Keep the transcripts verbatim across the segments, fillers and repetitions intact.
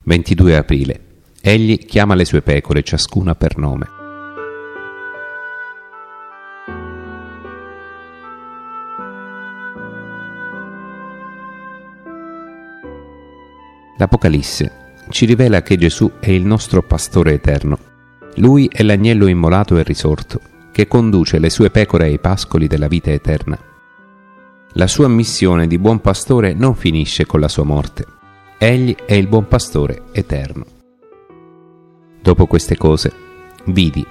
ventidue aprile. Egli chiama le sue pecore, ciascuna per nome. L'Apocalisse ci rivela che Gesù è il nostro pastore eterno. Lui è l'agnello immolato e risorto, che conduce le sue pecore ai pascoli della vita eterna. La sua missione di buon pastore non finisce con la sua morte. Egli è il buon pastore eterno. Dopo queste cose, vidi,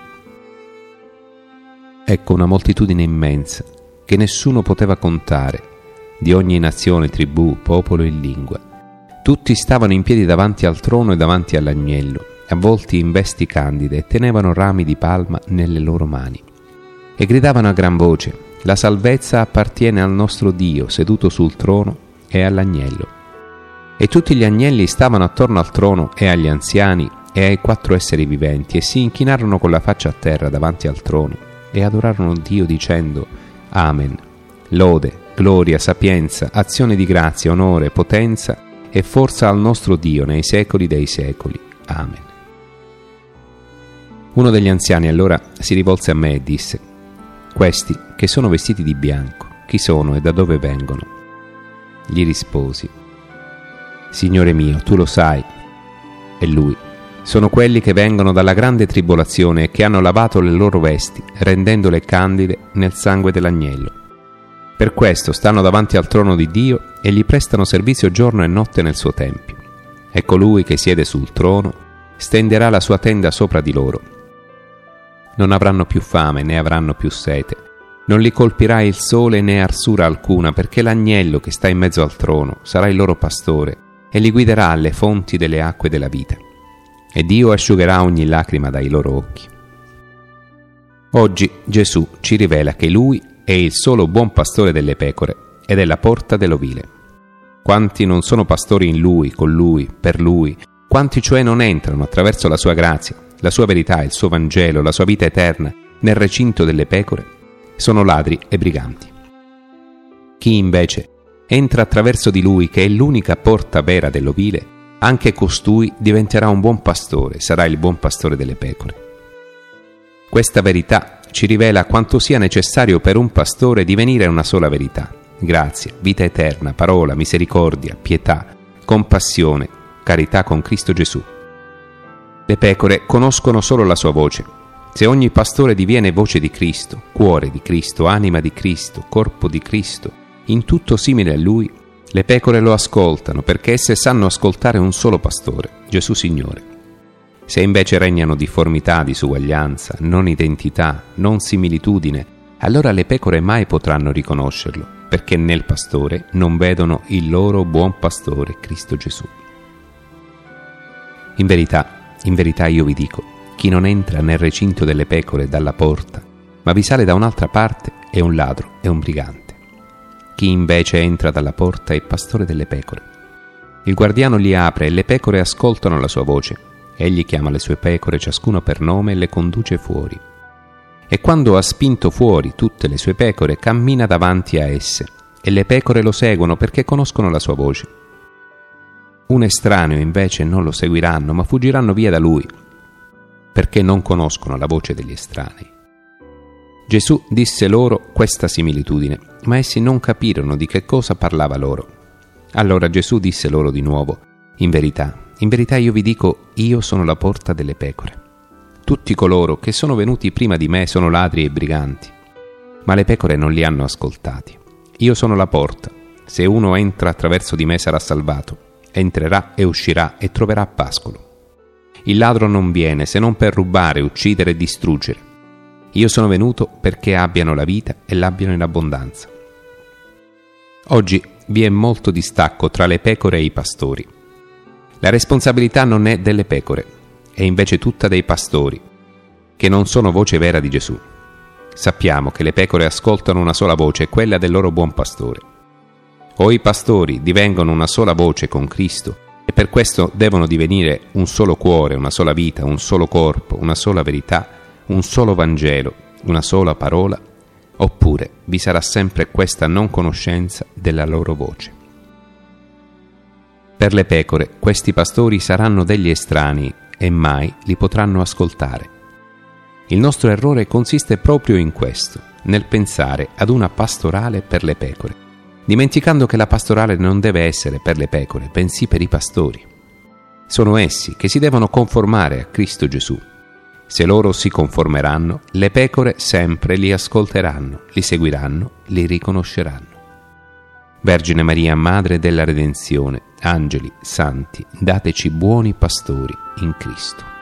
ecco una moltitudine immensa, che nessuno poteva contare, di ogni nazione, tribù, popolo e lingua. Tutti stavano in piedi davanti al trono e davanti all'agnello, avvolti in vesti candide, e tenevano rami di palma nelle loro mani. E gridavano a gran voce: la salvezza appartiene al nostro Dio, seduto sul trono, e all'agnello. E tutti gli agnelli stavano attorno al trono e agli anziani e ai quattro esseri viventi, e si inchinarono con la faccia a terra davanti al trono, e adorarono Dio dicendo: Amen. Lode, gloria, sapienza, azione di grazia, onore, potenza e forza al nostro Dio nei secoli dei secoli. Amen. Uno degli anziani allora si rivolse a me e disse: questi che sono vestiti di bianco, chi sono e da dove vengono? Gli risposi: Signore mio, tu lo sai. E lui: sono quelli che vengono dalla grande tribolazione e che hanno lavato le loro vesti, rendendole candide nel sangue dell'agnello. Per questo stanno davanti al trono di Dio e gli prestano servizio giorno e notte nel suo tempio. E colui che siede sul trono stenderà la sua tenda sopra di loro. Non avranno più fame né avranno più sete. Non li colpirà il sole né arsura alcuna, perché l'agnello che sta in mezzo al trono sarà il loro pastore e li guiderà alle fonti delle acque della vita. E Dio asciugherà ogni lacrima dai loro occhi. Oggi Gesù ci rivela che Lui è il solo buon pastore delle pecore ed è la porta dell'ovile. Quanti non sono pastori in Lui, con Lui, per Lui, quanti cioè non entrano attraverso la sua grazia, la sua verità, il suo Vangelo, la sua vita eterna nel recinto delle pecore, sono ladri e briganti. Chi invece entra attraverso di Lui, che è l'unica porta vera dell'ovile, anche costui diventerà un buon pastore, sarà il buon pastore delle pecore. Questa verità ci rivela quanto sia necessario per un pastore divenire una sola verità: grazia, vita eterna, parola, misericordia, pietà, compassione, carità con Cristo Gesù. Le pecore conoscono solo la sua voce. Se ogni pastore diviene voce di Cristo, cuore di Cristo, anima di Cristo, corpo di Cristo, in tutto simile a Lui, le pecore lo ascoltano, perché esse sanno ascoltare un solo pastore, Gesù Signore. Se invece regnano difformità, disuguaglianza, non identità, non similitudine, allora le pecore mai potranno riconoscerlo, perché nel pastore non vedono il loro buon pastore, Cristo Gesù. In verità, in verità io vi dico, chi non entra nel recinto delle pecore dalla porta, ma vi sale da un'altra parte, è un ladro, è un brigante. Chi invece entra dalla porta è pastore delle pecore. Il guardiano gli apre e le pecore ascoltano la sua voce. Egli chiama le sue pecore ciascuna per nome e le conduce fuori. E quando ha spinto fuori tutte le sue pecore, cammina davanti a esse, e le pecore lo seguono perché conoscono la sua voce. Un estraneo invece non lo seguiranno, ma fuggiranno via da lui, perché non conoscono la voce degli estranei. Gesù disse loro questa similitudine, ma essi non capirono di che cosa parlava loro. Allora Gesù disse loro di nuovo: in verità, in verità io vi dico, io sono la porta delle pecore. Tutti coloro che sono venuti prima di me sono ladri e briganti, ma le pecore non li hanno ascoltati. Io sono la porta. Se uno entra attraverso di me sarà salvato. Entrerà e uscirà e troverà pascolo. Il ladro non viene se non per rubare, uccidere e distruggere. Io sono venuto perché abbiano la vita e l'abbiano in abbondanza. Oggi vi è molto distacco tra le pecore e i pastori. La responsabilità non è delle pecore, è invece tutta dei pastori, che non sono voce vera di Gesù. Sappiamo che le pecore ascoltano una sola voce, quella del loro buon pastore. O i pastori divengono una sola voce con Cristo, e per questo devono divenire un solo cuore, una sola vita, un solo corpo, una sola verità, un solo Vangelo, una sola parola, oppure vi sarà sempre questa non conoscenza della loro voce. Per le pecore questi pastori saranno degli estranei e mai li potranno ascoltare. Il nostro errore consiste proprio in questo, nel pensare ad una pastorale per le pecore, dimenticando che la pastorale non deve essere per le pecore, bensì per i pastori. Sono essi che si devono conformare a Cristo Gesù. Se loro si conformeranno, le pecore sempre li ascolteranno, li seguiranno, li riconosceranno. Vergine Maria, Madre della Redenzione, angeli, santi, dateci buoni pastori in Cristo.